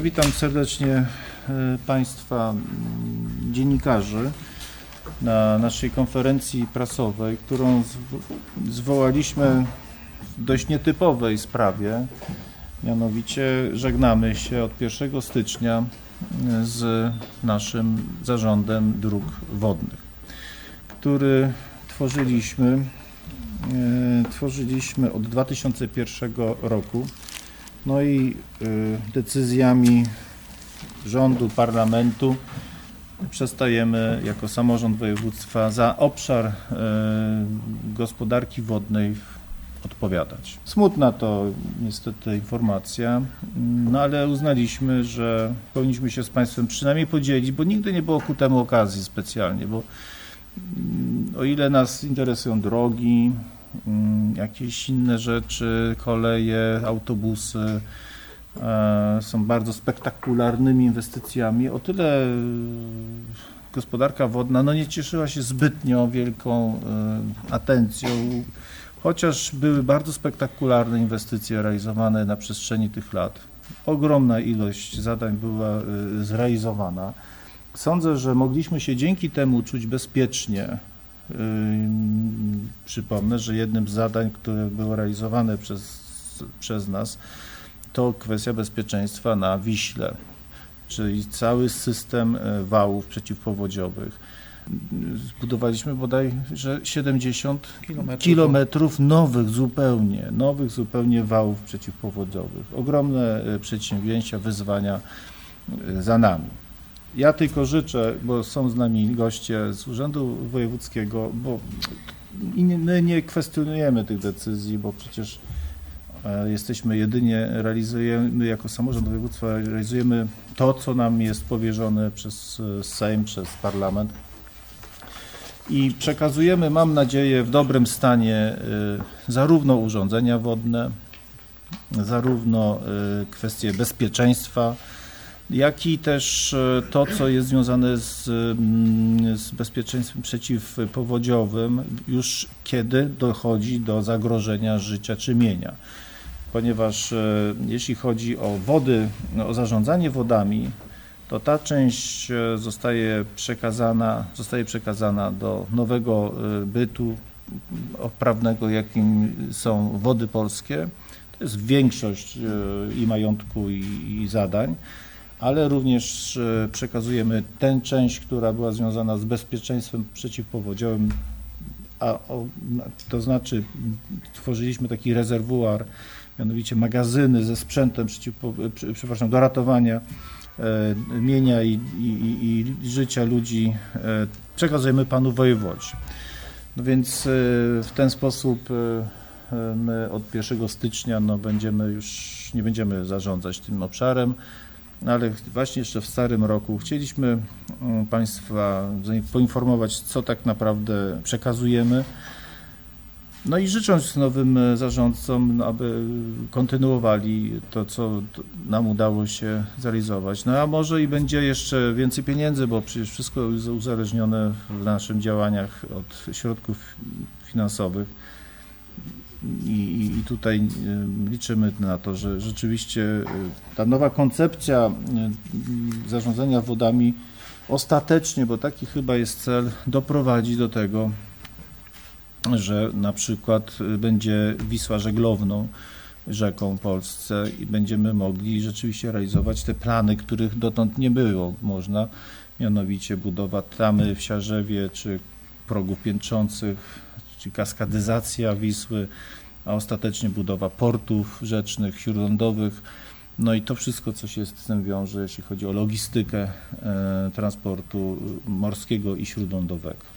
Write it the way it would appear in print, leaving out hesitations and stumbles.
Witam serdecznie Państwa dziennikarzy na naszej konferencji prasowej, którą zwołaliśmy w dość nietypowej sprawie. Mianowicie żegnamy się od 1 stycznia z naszym Zarządem Dróg Wodnych, który tworzyliśmy od 2001 roku. No i decyzjami rządu, parlamentu przestajemy jako samorząd województwa za obszar gospodarki wodnej odpowiadać. Smutna to niestety informacja, no ale uznaliśmy, że powinniśmy się z Państwem przynajmniej podzielić, bo nigdy nie było ku temu okazji specjalnie, bo o ile nas interesują drogi, jakieś inne rzeczy, koleje, autobusy są bardzo spektakularnymi inwestycjami, o tyle gospodarka wodna nie cieszyła się zbytnio wielką atencją, chociaż były bardzo spektakularne inwestycje realizowane na przestrzeni tych lat. Ogromna ilość zadań była zrealizowana. Sądzę, że mogliśmy się dzięki temu czuć bezpiecznie. Przypomnę, że jednym z zadań, które było realizowane przez nas, to kwestia bezpieczeństwa na Wiśle, czyli cały system wałów przeciwpowodziowych. Zbudowaliśmy bodajże 70 kilometrów nowych zupełnie wałów przeciwpowodziowych. Ogromne przedsięwzięcia, wyzwania za nami. Ja tylko życzę, bo są z nami goście z Urzędu Wojewódzkiego, bo my nie kwestionujemy tych decyzji, bo przecież realizujemy jako samorząd województwa, realizujemy to, co nam jest powierzone przez Sejm, przez parlament i przekazujemy, mam nadzieję, w dobrym stanie zarówno urządzenia wodne, zarówno kwestie bezpieczeństwa, jak i też to, co jest związane z bezpieczeństwem przeciwpowodziowym, już kiedy dochodzi do zagrożenia życia czy mienia. Ponieważ jeśli chodzi o wody, o zarządzanie wodami, to ta część zostaje przekazana do nowego bytu prawnego, jakim są Wody Polskie. To jest większość i majątku, i zadań. Ale również przekazujemy tę część, która była związana z bezpieczeństwem przeciwpowodziowym, to znaczy tworzyliśmy taki rezerwuar, mianowicie magazyny ze sprzętem do ratowania mienia i życia ludzi, przekazujemy panu wojewodzie. No więc w ten sposób my od 1 stycznia nie będziemy zarządzać tym obszarem. Ale właśnie jeszcze w starym roku chcieliśmy Państwa poinformować, co tak naprawdę przekazujemy. No i życząc nowym zarządcom, aby kontynuowali to, co nam udało się zrealizować. No a może i będzie jeszcze więcej pieniędzy, bo przecież wszystko jest uzależnione w naszych działaniach od środków finansowych. I tutaj liczymy na to, że rzeczywiście ta nowa koncepcja zarządzania wodami ostatecznie, bo taki chyba jest cel, doprowadzi do tego, że na przykład będzie Wisła żeglowną rzeką w Polsce i będziemy mogli rzeczywiście realizować te plany, których dotąd nie było można, mianowicie budowa tamy w Siarzewie czy progów piętrzących, czyli kaskadyzacja Wisły, a ostatecznie budowa portów rzecznych, śródlądowych. No i to wszystko, co się z tym wiąże, jeśli chodzi o logistykę transportu morskiego i śródlądowego.